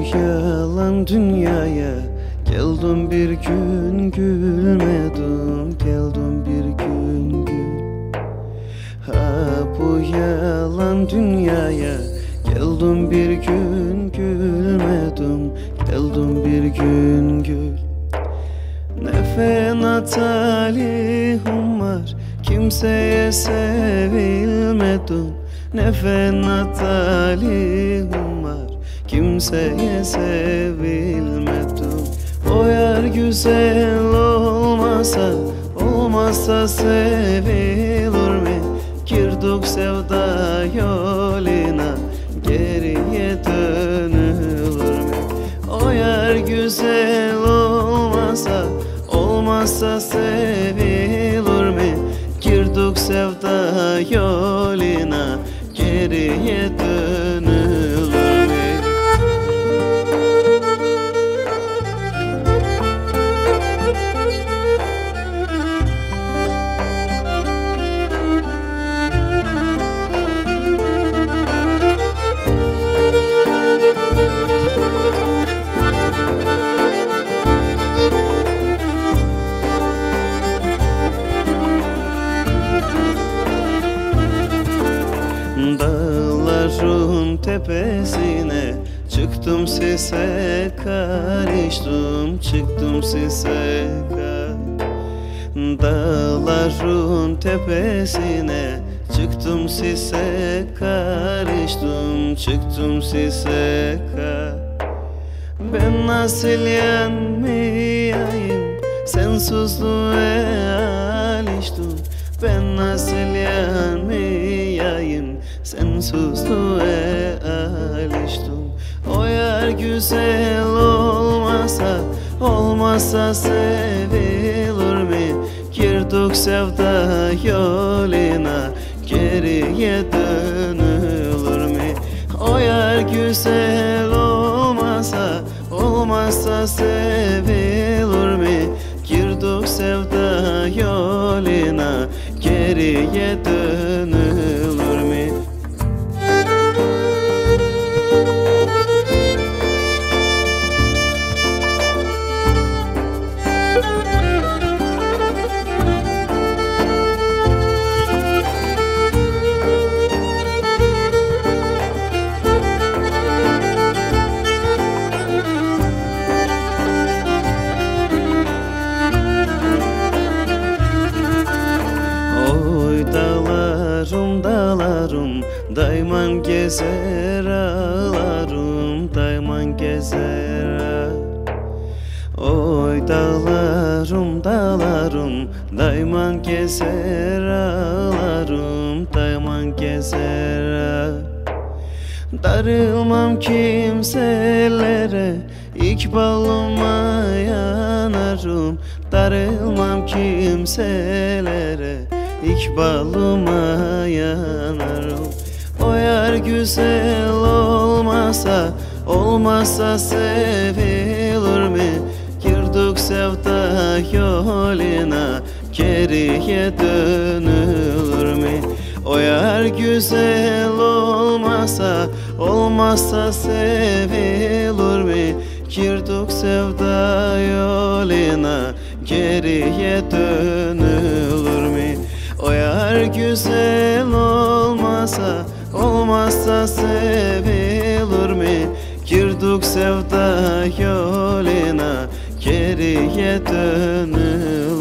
yalan dünyaya geldim bir gün gülmedim, geldim bir gün gül. Ha bu yalan dünyaya geldim bir gün gülmedim, geldim bir gün gül. Ne fena talihim var, kimseye sevilmedim. Ne fena talihim var, kimseye sevilmedim. O yer güzel olmasa, olmazsa sevilir mi? Girdik sevda yoluna, geriye dönülür mü? O yer güzel olmasa, olmazsa sevilir mi? Girdik sevda yoluna, geriye dönülür mü? Dağların tepesine çıktım, sese karıştım, çıktım sese Dağların tepesine çıktım, sese karıştım, çıktım sese Ben nasıl yanmayayım, sensizliğe alıştım. Ben nasıl yanmayayım, sensizliğe alıştım. O yer güzel olmasa, olmazsa sevilir mi? Girdik sevda yoluna, geriye dönülür mü? O yer güzel olmasa, olmazsa sevilir mi? Girdik sevda yoluna, geriye dönülür mü? Dağlarım dayman gezer, ağlarım dayman gezer. Oy dağlarım dayman gezer, ağlarım dayman gezer. Darılmam kimselere, ikbalıma yanarım. Darılmam kimselere, İkbalıma yanarım. O yer güzel olmasa, olmazsa sevilir mi? Girdik sevda yoluna, geriye dönülür mü? O yer güzel olmasa, olmazsa sevilir mi? Girdik sevda yoluna, geriye dönülür mü? O yer güzel olmasa, olmazsa sevilir mi? Girdik sevda yoluna, geriye dönülür